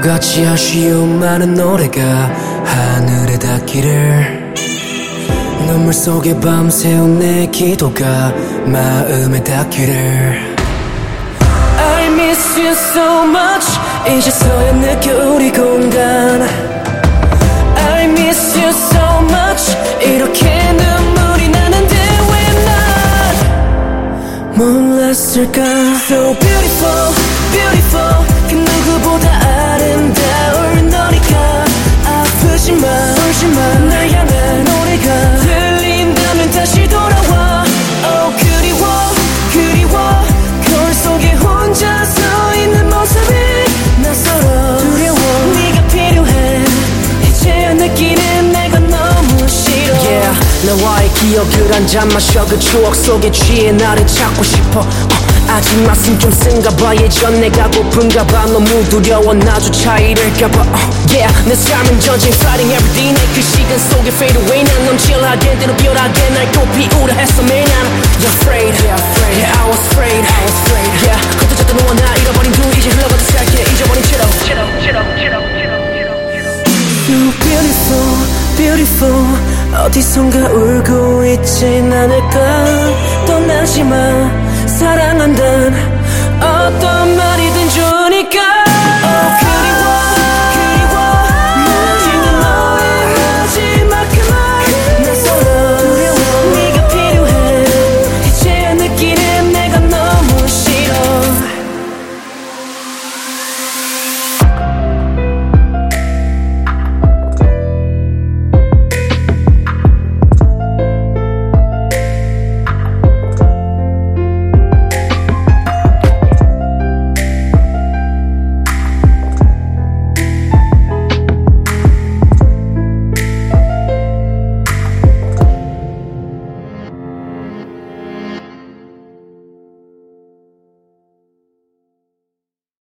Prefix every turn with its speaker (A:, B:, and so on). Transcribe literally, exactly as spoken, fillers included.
A: 바보같이 아쉬운 많은 노래가 하늘에 닿기를 눈물 속에 밤새운 내 기도가 마음에 닿기를 I miss you so much 이제서야 느껴 우리 공간 I miss you so much 이렇게 눈물이 나는데 왜 난 몰랐을까 So beautiful, beautiful 그 누구보다 아름다울 너니까 아프지마, 울지마 날 향한 노래가 들린다면 다시 돌아와 Oh 그리워, 그리워 거울 속에 혼자 서 있는 모습이 낯설어 두려워 네가 필요해 이제야 느끼는 내가 너무 싫어 Yeah 나와의 기억을 한 잔 마셔 그 추억 속에 취해 나를 찾고 싶어 uh, 아직 말씀 좀 쓴가 봐 예전 내가 고픈가 봐 너무 두려워 나조차 이럴까 봐 uh, Yeah 내 삶은 전쟁 fighting everyday night 그 시간 속에 fade away 난 넘칠하게 때로 비열하게 날 또 비우려 했어 매일 나는 You're afraid Yeah, afraid. Yeah I was afraid I was afraid Yeah 흩어졌던 너와 나 잃어버린 두 이제 흘러가던 생각해 잊어버린 채로 채로 채로 채로 채로 So beautiful beautiful 어디선가 울고 있진 않을까 떠나지마 사랑한단 어떤 말이든 좋으니까